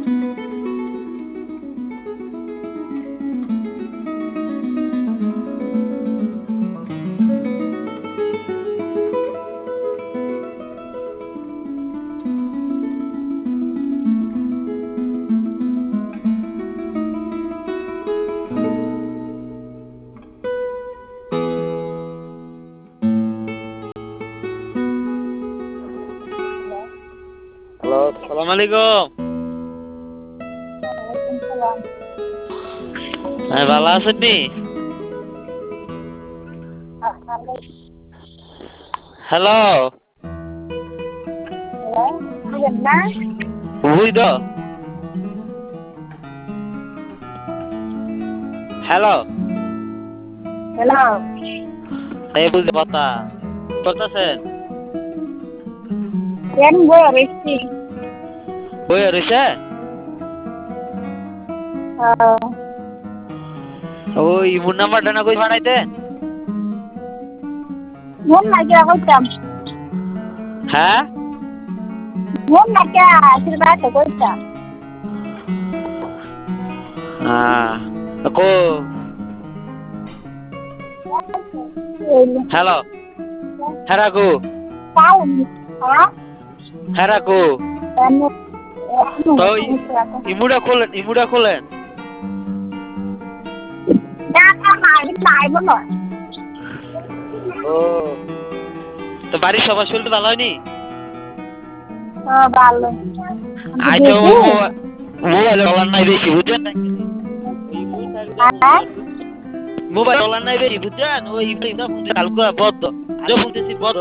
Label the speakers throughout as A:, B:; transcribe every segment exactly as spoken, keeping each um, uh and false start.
A: Hello, আসসালামু আলাইকুম। হ্যাঁ, ভালো আছেন নি? হ্যালো, বুঝি তো। হ্যালো,
B: হ্যালো,
A: এই বুঝতে কথা করতেছেন?
B: কেন বই রয়েছি?
A: বই রয়েছে? ওই ইমুর নাম্বারটা না কই বানাইতেন?
B: মন নাকি কইতাম
A: হ্যাঁ,
B: মন নাকি আশীর্বাদ কইতাম
A: হ্যাঁ, কো হ্যালো, হেরাকু
B: তাও হ্যাঁ
A: হেরাকু তো ইমুটা খোলেন, ইমুটা খোলেন। ও, তো বাড়ির সবার শরীর ভালো হয়নি?
B: ভালো
A: আচ্ছা, ওই মোবাইল চলার নাই বেশি বুঝছেন না? মোবাইল চলার নাই বেশি বুঝছেন? ওই কালকে বদ্ধ আজও শুনতেছি বদ্ধ।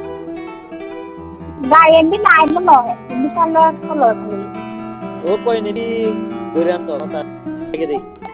B: গায়েন্দি নাই মনে হয় এমনি কালো কালো
A: ও কই নিবি ঘুরে আনতো কথা দেখি